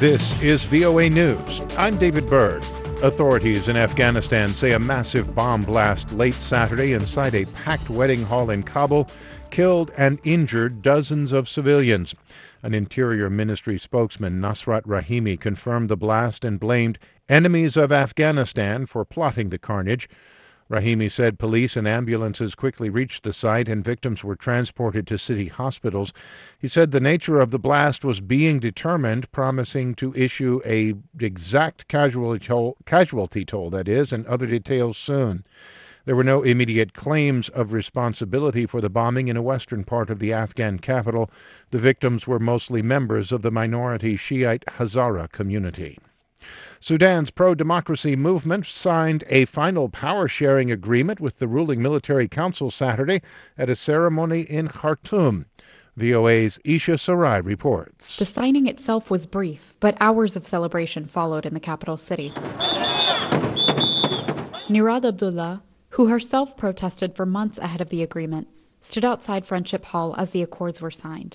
This is VOA News. I'm David Byrd. Authorities in Afghanistan say a massive bomb blast late Saturday inside a packed wedding hall in Kabul killed and injured dozens of civilians. An Interior Ministry spokesman, Nasrat Rahimi, confirmed the blast and blamed enemies of Afghanistan for plotting the carnage. Rahimi said police and ambulances quickly reached the site and victims were transported to city hospitals. He said the nature of the blast was being determined, promising to issue an exact casualty toll, and other details soon. There were no immediate claims of responsibility for the bombing in a western part of the Afghan capital. The victims were mostly members of the minority Shiite Hazara community. Sudan's pro-democracy movement signed a final power-sharing agreement with the ruling military council Saturday at a ceremony in Khartoum. VOA's Isha Sarai reports. The signing itself was brief, but hours of celebration followed in the capital city. Nirad Abdullah, who herself protested for months ahead of the agreement, stood outside Friendship Hall as the accords were signed.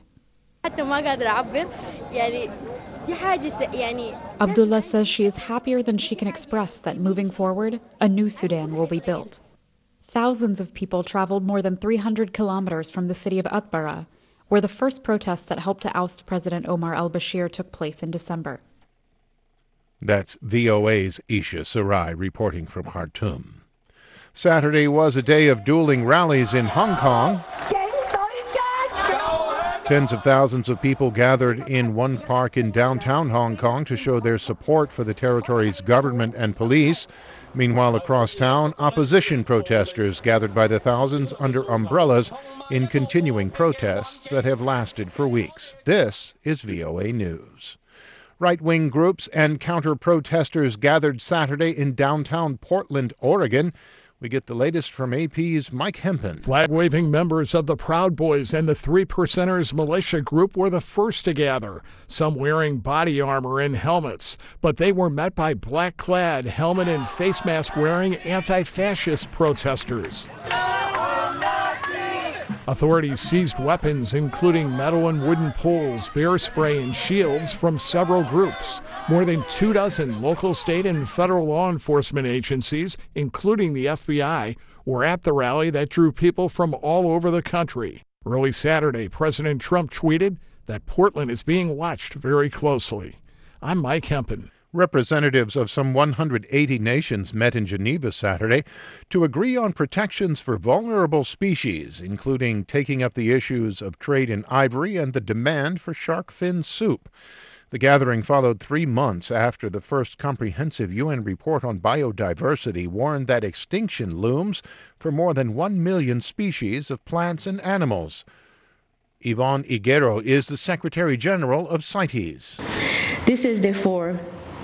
Abdullah says she is happier than she can express that moving forward, a new Sudan will be built. Thousands of people traveled more than 300 kilometers from the city of Atbara, where the first protests that helped to oust President Omar al-Bashir took place in December. That's VOA's Isha Sarai reporting from Khartoum. Saturday was a day of dueling rallies in Hong Kong. Tens of thousands of people gathered in one park in downtown Hong Kong to show their support for the territory's government and police. Meanwhile, across town, opposition protesters gathered by the thousands under umbrellas in continuing protests that have lasted for weeks. This is VOA News. Right-wing groups and counter-protesters gathered Saturday in downtown Portland, Oregon. We get the latest from AP's Mike Hempen. Flag-waving members of the Proud Boys and the Three Percenters militia group were the first to gather, some wearing body armor and helmets. But they were met by black-clad, helmet and face mask-wearing anti-fascist protesters. Authorities seized weapons, including metal and wooden poles, bear spray, and shields from several groups. More than 24 local, state, and federal law enforcement agencies, including the FBI, were at the rally that drew people from all over the country. Early Saturday, President Trump tweeted that Portland is being watched very closely. I'm Mike Hempen. Representatives of some 180 nations met in Geneva Saturday to agree on protections for vulnerable species, including taking up the issues of trade in ivory and the demand for shark fin soup. The gathering followed 3 months after the first comprehensive UN report on biodiversity warned that extinction looms for more than 1 million species of plants and animals. Yvonne Higuero is the Secretary General of CITES. This is therefore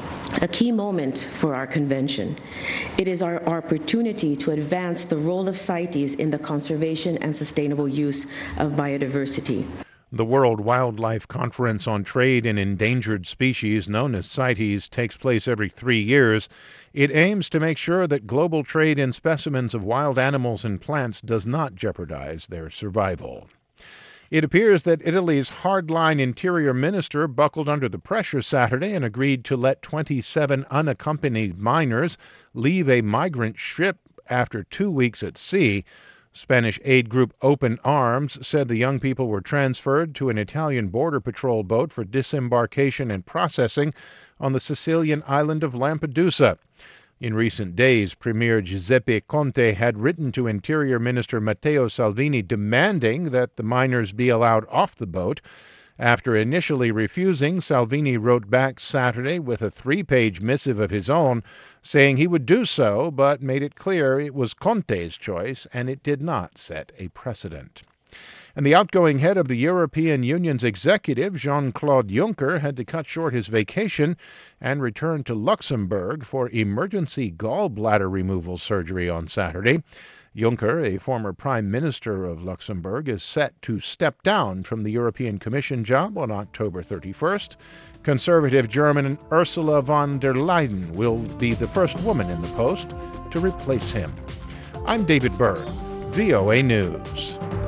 a key moment for our convention. It is our opportunity to advance the role of CITES in the conservation and sustainable use of biodiversity. The World Wildlife Conference on Trade in Endangered Species, known as CITES, takes place every 3 years. It aims to make sure that global trade in specimens of wild animals and plants does not jeopardize their survival. It appears that Italy's hardline interior minister buckled under the pressure Saturday and agreed to let 27 unaccompanied minors leave a migrant ship after 2 weeks at sea. Spanish aid group Open Arms said the young people were transferred to an Italian border patrol boat for disembarkation and processing on the Sicilian island of Lampedusa. In recent days, Premier Giuseppe Conte had written to Interior Minister Matteo Salvini demanding that the minors be allowed off the boat. After initially refusing, Salvini wrote back Saturday with a 3-page missive of his own, saying he would do so, but made it clear it was Conte's choice and it did not set a precedent. And the outgoing head of the European Union's executive, Jean-Claude Juncker, had to cut short his vacation and return to Luxembourg for emergency gallbladder removal surgery on Saturday. Juncker, a former prime minister of Luxembourg, is set to step down from the European Commission job on October 31st. Conservative German Ursula von der Leyen will be the first woman in the post to replace him. I'm David Byrd, VOA News.